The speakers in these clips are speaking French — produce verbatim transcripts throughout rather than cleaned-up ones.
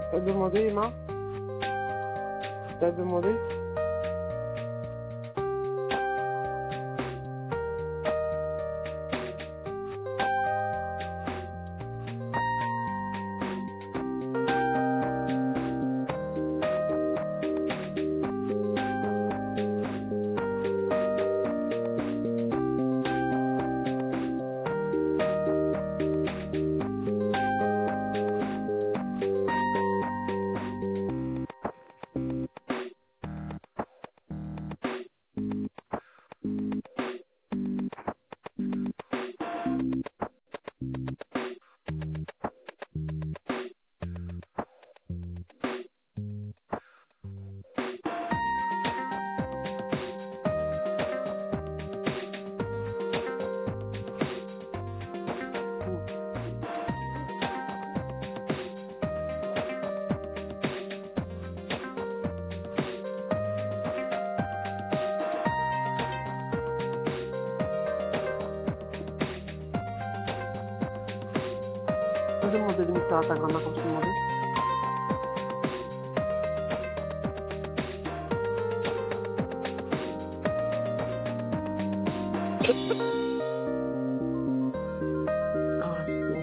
T'as demandé, Emma? T'as demandé? T'as demandé de me faire à ta grand-mère comme tu demandais? Ah, c'est bon.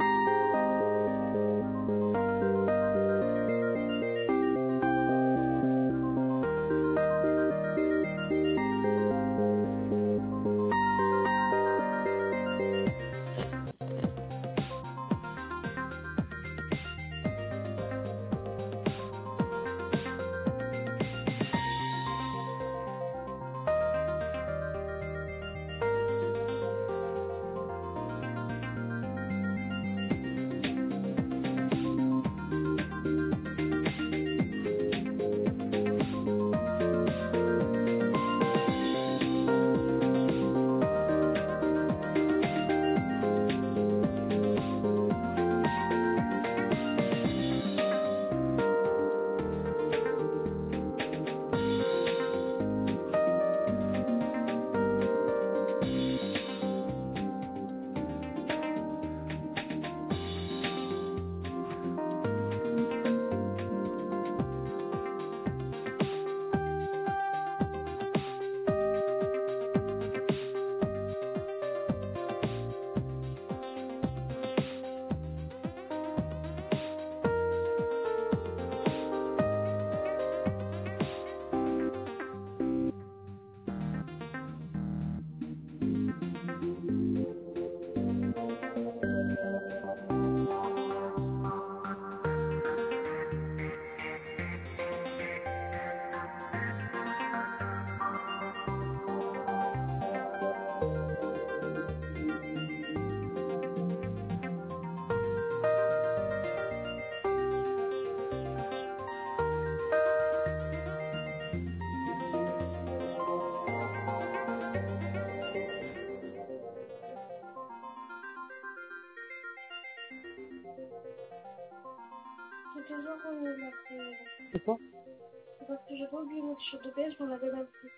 C'est toujours remis la première. C'est quoi? C'est parce que j'ai pas oublié mon t-shirt de pêche, on l'avait mal pris.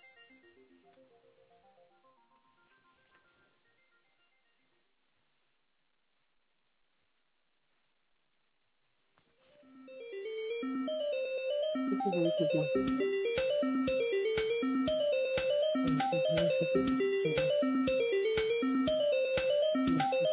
C'est que oui, c'est bien. Oui, c'est bien, c'est bien. C'est bien. Merci.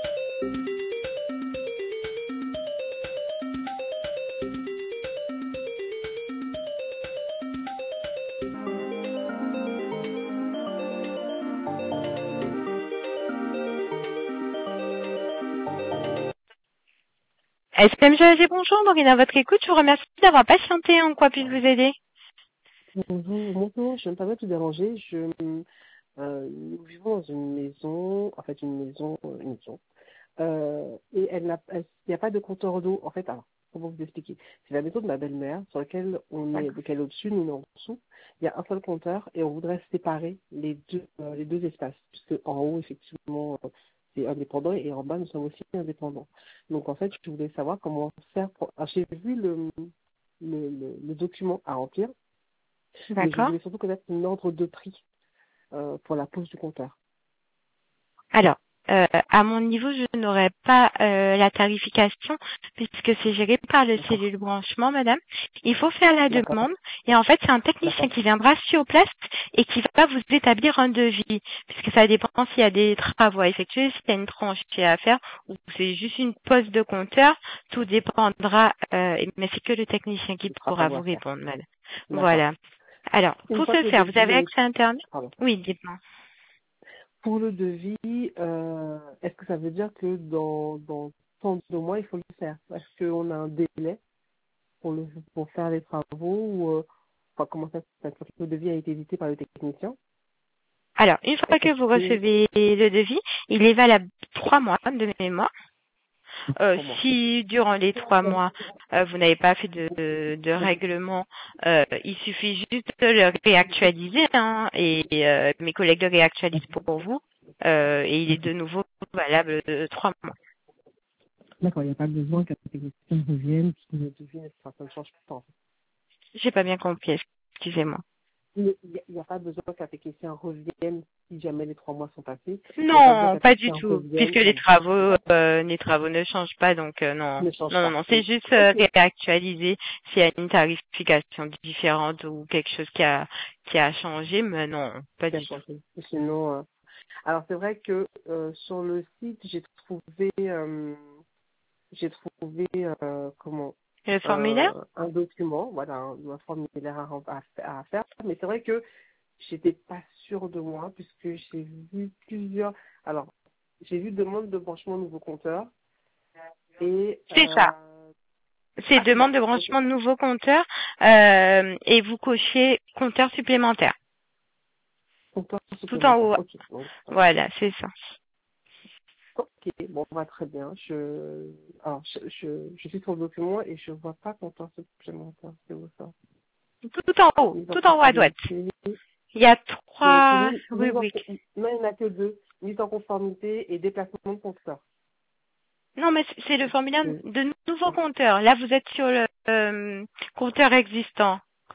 S P M G A G, bonjour, Maureen à votre écoute, je vous remercie d'avoir patienté, en quoi puis-je vous aider? Bonjour, bonjour, je ne me permets de te déranger. Je, euh, nous vivons dans une maison, en fait, une maison, euh, une maison. Euh, et elle n'a, elle- il n'y a pas de compteur d'eau. En fait, alors, comment vous expliquer? C'est la maison de ma belle-mère, sur laquelle on est, D'accord. lequel est au-dessus, nous on est en dessous. Il y a un seul compteur et on voudrait séparer les deux, euh, les deux espaces. Puisque en haut, effectivement, euh, c'est indépendant et en bas, nous sommes aussi indépendants. Donc, en fait, je voulais savoir comment faire pour, alors, j'ai vu le, le, le, le document à remplir, mais je D'accord. voulais surtout connaître une ordre de prix, euh, pour la pose du compteur. Alors, euh, à mon niveau, je n'aurai pas euh, la tarification puisque c'est géré par le D'accord. cellule branchement, madame. Il faut faire la D'accord. demande et en fait, c'est un technicien D'accord. qui viendra sur place et qui va vous établir un devis puisque ça dépend s'il y a des travaux à effectuer, s'il y a une tranche à faire ou c'est juste une pose de compteur. Tout dépendra, euh, mais c'est que le technicien qui Ce sera pas pourra vous vous à faire. répondre, madame. D'accord. Voilà. Alors, Une pour fois ce que le faire, vous devis avez a été... accès à Internet? Pardon. Oui, dites-moi. Pour le devis, euh, est-ce que ça veut dire que dans, dans tant de mois, il faut le faire? Est-ce qu'on a un délai pour, le, pour faire les travaux ou euh, enfin, comment ça se passe? Le devis a été édité par le technicien. Alors, une fois que vous Est-ce que recevez le devis, il est valable trois mois de mémoire. Euh, pour moi? si durant les trois mois, euh, vous n'avez pas fait de, de règlement, euh, il suffit juste de le réactualiser, hein, et euh, mes collègues le réactualisent pour vous, euh, et il est de nouveau valable de trois mois. D'accord, il n'y a pas besoin que la technicien revienne, que le devis, enfin, ça ne change pas. En fait. J'ai pas bien compris, excusez-moi. Il n'y a, a pas besoin qu'un technicien revienne si jamais les trois mois sont passés. Il n'y a pas besoin Non, qu'un pas du technicien tout, puisque revienne. les Voilà. travaux, euh, les travaux ne changent pas, donc euh, non, Ne change non, non, pas. non, c'est Oui. juste euh, Ok. réactualiser s'il y a une tarification différente ou quelque chose qui a qui a changé, mais non, pas Bien du tout. changé. Sinon, euh, alors c'est vrai que euh, sur le site, j'ai trouvé, euh, j'ai trouvé euh, comment Le formulaire? euh, un document, voilà, un, un formulaire à, rem- à, fa- à faire. Mais c'est vrai que j'étais pas sûre de moi puisque j'ai vu plusieurs. Alors, j'ai vu demande de branchement nouveau compteur et C'est ça. euh, C'est ah c'est demande ça. de Ok. branchement de nouveaux compteurs euh, et vous cochez compteur supplémentaire. Compteur Tout en supplémentaire. haut. Ok. Donc, Voilà, c'est ça. ok, bon, va très bien. Je, alors, je, je, je suis sur le document et je vois pas compteur supplémentaire. C'est où ça? Tout en haut, Mise en tout en haut à droite. conformité. Il y a Donc, trois mise, mise en, rubriques. non, il n'y en a que deux. Mise en conformité et déplacement de compteur. Non, mais c'est c'est le formulaire Euh, de nouveau compteur. Là, vous êtes sur le euh, compteur existant.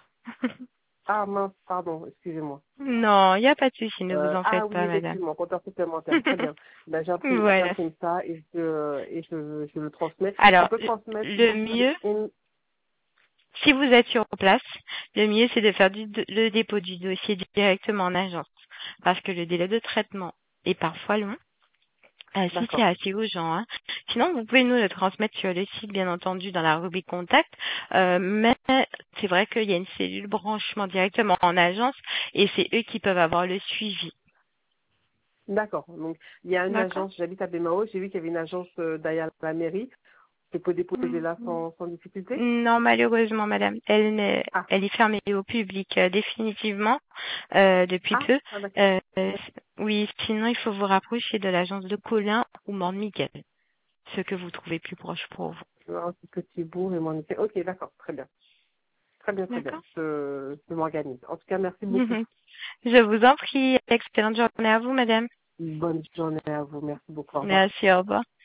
Ah mince, pardon, excusez-moi. Non, il n'y a pas de souci, ne vous Euh, en ah faites oui, pas, madame. effectivement, compteur supplémentaire. Très bien. Ben, j'imprime, Voilà. j'imprime ça et je, et je, je le transmets. On Alors, peut transmettre le donc mieux, une... si vous êtes sur place, le mieux c'est de faire du, le dépôt du dossier directement en agence, parce que le délai de traitement est parfois long. Euh, si c'est D'accord. assez urgent, hein. Sinon, vous pouvez nous le transmettre sur le site, bien entendu, dans la rubrique contact. Euh, mais c'est vrai qu'il y a une cellule branchement directement en agence et c'est eux qui peuvent avoir le suivi. D'accord. Donc, il y a une D'accord. agence, j'habite à Bémao, j'ai vu qu'il y avait une agence euh, derrière la mairie. Je peux déposer là sans, sans difficulté? Non, malheureusement, madame, elle, n'est- Ah, elle est fermée au public euh, définitivement euh, depuis ah, peu. ah d'accord. Euh, oui, sinon il faut vous rapprocher de l'agence de Colin ou Morne-Miguel, ce que vous trouvez plus proche pour vous. Un petit bourg et mon Ok, d'accord, très bien. Très bien, très bien. D'accord. Je, je m'organise. En tout cas, merci beaucoup. Je vous en prie. Excellente journée à vous, madame. Bonne journée à vous. Merci beaucoup. Au revoir. Merci, au revoir.